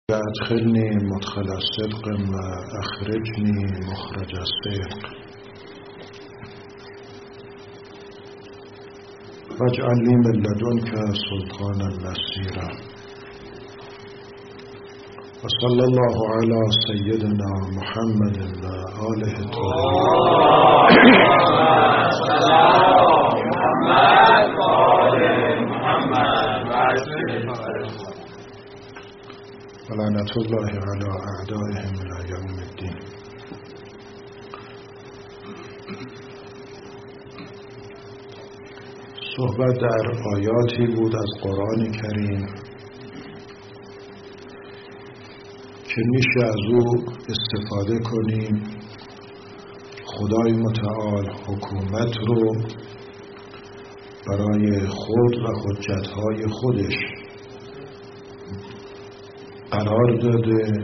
ادخلنی مدخل صدق و اخرجنی مخرج صدق واجعل لی من لدنک سلطانا نصیرا و صلی الله علی سیدنا محمد و آله و لعنت الله علی اعدائهم الی یوم الدین. صحبت در آیاتی بود از قرآن کریم که میشه از او استفاده کنیم خدای متعال حکومت رو برای خود و حجتهای خودش قرار داده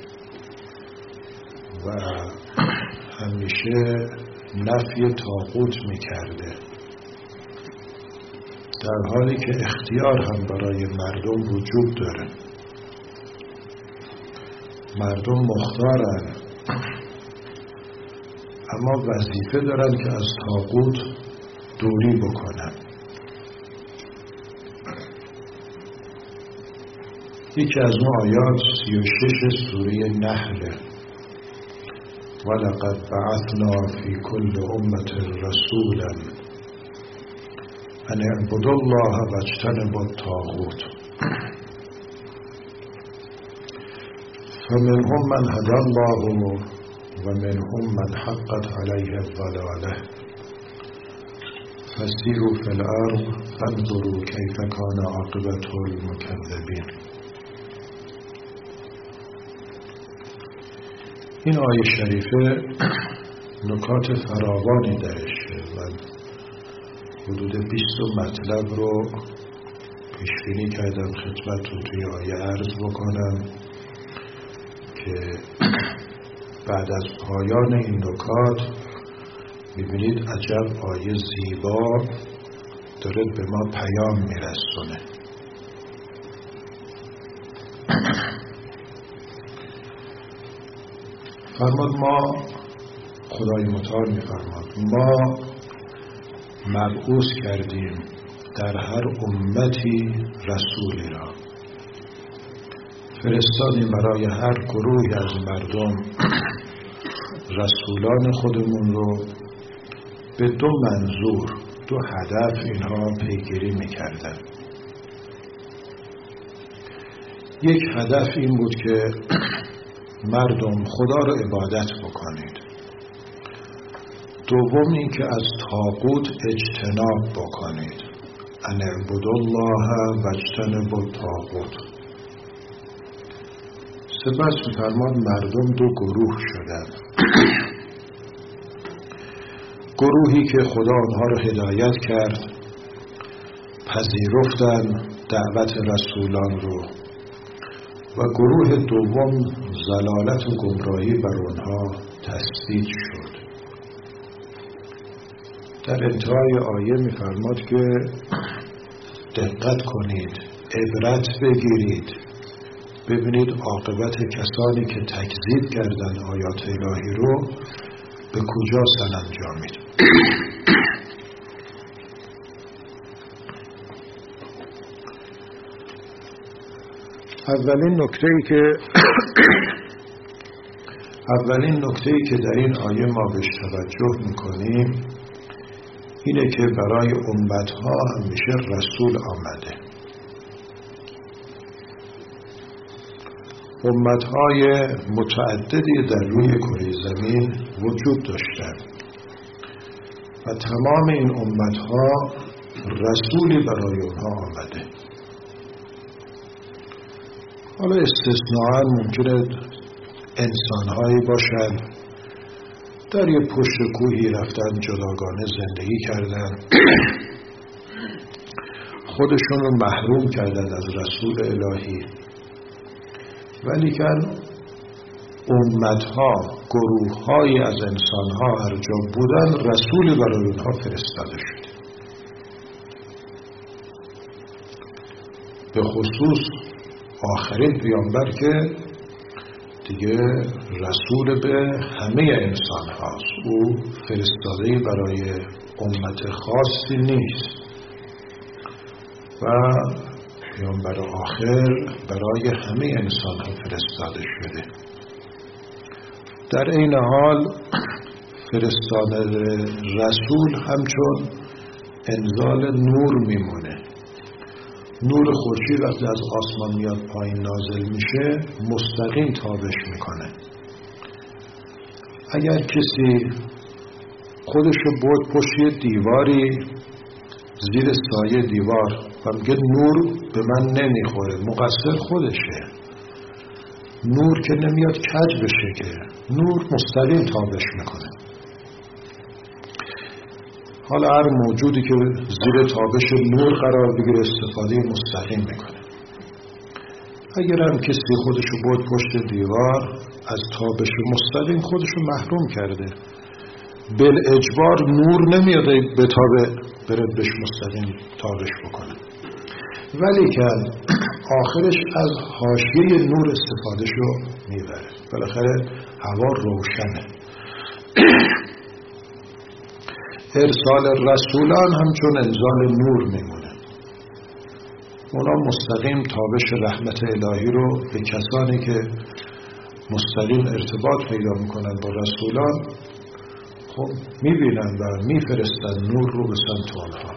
و همیشه نفی طاغوت میکرده، در حالی که اختیار هم برای مردم وجود داره. مردم مختارن اما وظیفه دارن که از طاغوت دوری بکنن. یکی از اون آیات 36 سوره نحل ولقد بعثنا فی کل امة رسولا ان اعبدوا الله واجتنبوا الطاغوت فمنهم من هدی الله و منهم من حقت علیه الضلاله فسیروا فی الارض فانظروا کیف کان عاقبة المکذبین. این آیه شریفه نکات فراوانی درشه و حدود 20 مطلب رو پیشبینی کردم خدمتتون توی آیه عرض بکنم که بعد از پایان این نکات میبینید عجب آیه زیبا داره به ما پیام میرسونه. فرماد ما خدای متعال میفرماد ما مبعوث کردیم در هر امتی رسولی را، فرستادیم برای هر گروهی از مردم رسولان خودمون رو به 2 منظور 2 هدف اینها پیگیری میکردن. یک هدف این بود که مردم خدا رو عبادت بکنید. دوم این که از طاغوت اجتناب بکنید. ان اعبدوا الله واجتنبوا الطاغوت. سپس می‌فرماد مردم 2 گروه شدند. گروهی که خدا آنها رو هدایت کرد، پذیرفتن دعوت رسولان رو، و گروه دوم ضلالت و گمراهی بر آنها تثبیت شد. در انتهای آیه می‌فرماد که دقت کنید، عبرت بگیرید، ببینید عاقبت کسانی که تکذیب کردند آیات الهی رو به کجا سرانجامید. اولین نکته‌ای که در این آیه ما بهش توجه می‌کنیم اینه که برای امت‌ها همیشه رسول آمده. امت‌های متعددی در روی کره زمین وجود داشتند و تمام این امت‌ها رسولی برای اونها آمده. حالا استثناءً ممکنه انسان‌هایی باشند در یه پشت کوهی رفتن جداگانه زندگی کردن، خودشون رو محروم کردن از رسول الهی، ولیکن امت‌ها، گروه‌هایی از انسان‌ها هر جا بودن رسولی برای اونها فرستاده شده. به خصوص آخرین پیامبر که دیگه رسول به همه انسان هاست. او فرستاده برای امت خاصی نیست و پیامبر آخر برای همه انسان ها فرستاده شده. در این حال فرستادن رسول همچون انزال نور میمونه. نور خورشید وقتی از آسمان میاد پایین نازل میشه مستقیم تابش میکنه. اگر کسی خودشو برد پشت دیواری زیر سایه دیوار و میگه نور به من نمیخوره، مقصر خودشه. نور که نمیاد کج بشه، که نور مستقیم تابش میکنه. حالا هر موجودی که زیر تابش نور قرار بگیره استفاده مستقیم میکنه. اگر هم کسی خودشو برد پشت دیوار از تابش مستقیم خودشو محروم کرده. بالاجبار نور نمیاد به تابه بره بهش مستقیم تابش بکنه، ولی که آخرش از حاشیه نور استفاده شو میبره. بالاخره هوا روشنه. ارسال رسولان همچون انزال نور میمونه. اونا مستقیم تابش رحمت الهی رو به کسانی که مستقیم ارتباط پیدا میکنن با رسولان خب میبینن و میفرستن نور رو به سمت آنها.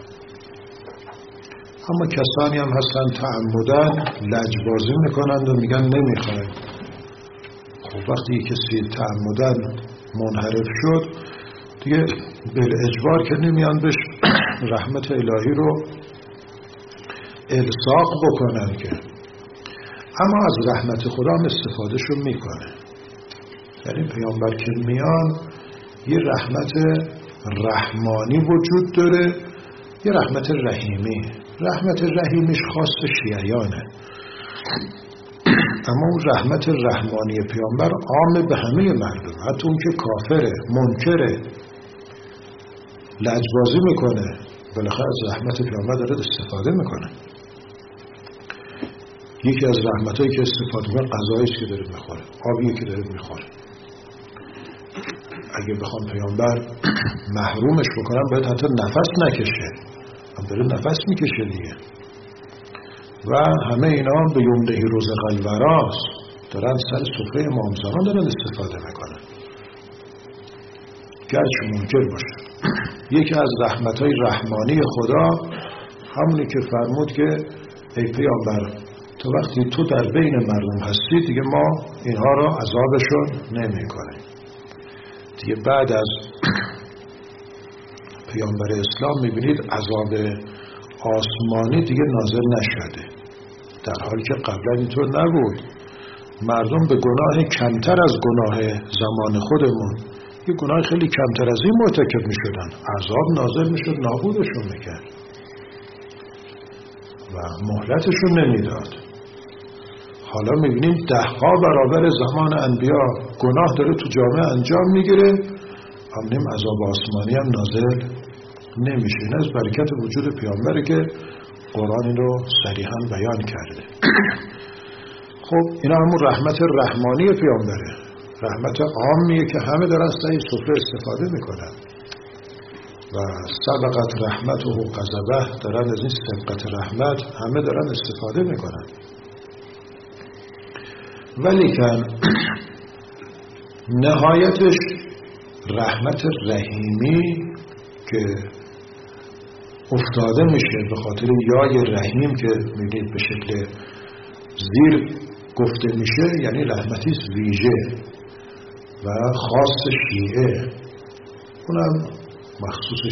اما کسانی هم هستن تعمدن لجبازی میکنند و میگن نمیخوایم. خب وقتی کسی تعمدن منحرف شد دیگه بالاجبار که نمیان بهش رحمت الهی رو الصاق بکنن که، اما از رحمت خدا هم استفاده شو میکنه. یعنی پیامبر که میان یه رحمت رحمانی وجود داره، یه رحمت رحیمی. رحمت رحیمیش خاص شیعیانه، اما اون رحمت رحمانی پیامبر عام به همه مردم، حتی اون که کافره، منکره، لجبازی میکنه، بالاخره از رحمت پیامبر داره استفاده میکنه. یکی از رحمتایی که استفاده میکنه غذاییست که داره میخوره، آبی که داره میخوره. اگه بخوام پیامبر محرومش بکنم باید حتی نفس نکشه، هم داره نفس میکشه دیگه. و همه اینا به یمنه رزق الوراست، دارن سر سفره امام زمان دارن استفاده میکنن گرچه منکر باشه. یکی از رحمتهای رحمانی خدا همونی که فرمود که ای پیامبر تو وقتی تو در بین مردم هستی دیگه ما اینها را عذابشون نمی کنیم. دیگه بعد از پیامبر اسلام میبینید عذاب آسمانی دیگه نازل نشده، در حالی که قبلا اینطور نبود. مردم به گناه کمتر از گناه زمان خودمون، یه گناه خیلی کمتر از این مرتکب میشدن، عذاب نازل میشد نابودشون میکرد و مهلتشون نمیداد. حالا میبینیم 10 برابر زمان انبیا گناه داره تو جامعه انجام میگیره، همونیم عذاب آسمانی هم نازل نمیشه. این از برکت وجود پیامبره که قرآن این رو صریحاً بیان کرده. خب اینا همون رحمت رحمانی پیامبره، رحمت عامیه که همه دارن از این سفره استفاده میکنن و سبقت رحمت و غضبه، دارن از این سبقت رحمت همه دارن استفاده میکنن. ولیکن نهایتش رحمت رحیمی که افتاده میشه به خاطر یای رحیم که میبینید به شکل زیر گفته میشه، یعنی رحمتی ویژه و خاص شیعه، اونم مخصوص